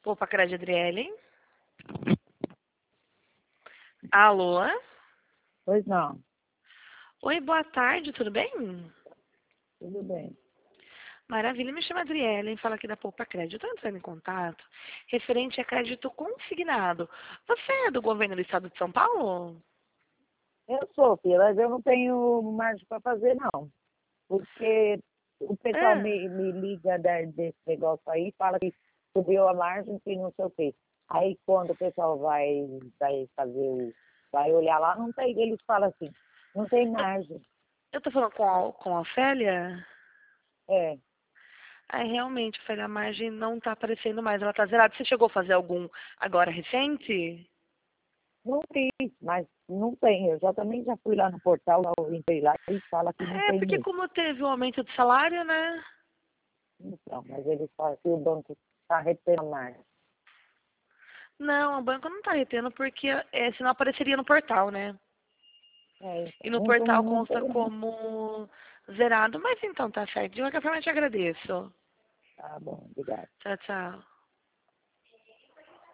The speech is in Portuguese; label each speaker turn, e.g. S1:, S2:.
S1: Poupa Crédito, Adriele. Alô?
S2: Pois não,
S1: Oi, boa tarde, tudo bem?
S2: tudo bem.
S1: Maravilha, me chama Adriele, fala aqui da Poupa Crédito. Estou entrando em contato referente a crédito consignado. Você é do governo do estado de São Paulo?
S2: Eu sou, filha, mas eu não tenho margem para fazer, não. Porque o pessoal
S1: Ah,
S2: me liga desse negócio aí, fala que subiu a margem e não sei o quê. Aí quando o pessoal vai fazer vai olhar lá, não tem, eles falam assim, não tem margem.
S1: eu tô falando com a Ofélia?
S2: É,
S1: Aí realmente, Ofélia, a margem não tá aparecendo mais, ela tá zerada. Você chegou a fazer algum agora recente?
S2: não fiz, mas não tem. Eu já também já fui lá no portal, eu entrei lá e fala que não
S1: É,
S2: tem
S1: porque
S2: mesmo.
S1: como teve o aumento do salário, né?
S2: Então, mas eles falam que o banco está retendo a margem.
S1: Não, o banco não tá retendo porque senão apareceria no portal, né?
S2: É,
S1: E
S2: então,
S1: no
S2: não,
S1: portal
S2: não
S1: consta
S2: tem.
S1: como zerado. Mas então tá certo. De qualquer forma, eu te agradeço.
S2: Tá bom, obrigada.
S1: Tchau, tchau.